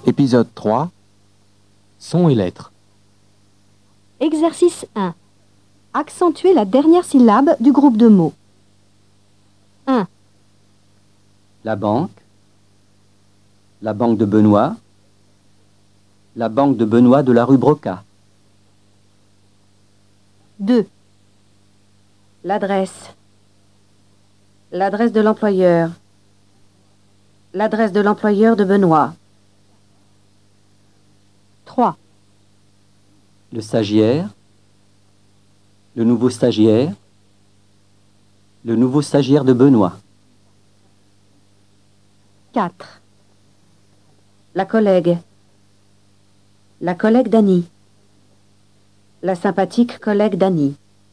Épisode 3. Sons et lettres. Exercice 1. Accentuez la dernière syllabe du groupe de mots. 1, La banque de Benoît, la banque de Benoît de la rue Broca, 2, L'adresse de l'employeur, l'adresse de l'employeur de Benoît, 3, le stagiaire, le nouveau stagiaire de Benoît, 4, la collègue d'Annie, la sympathique collègue d'Annie.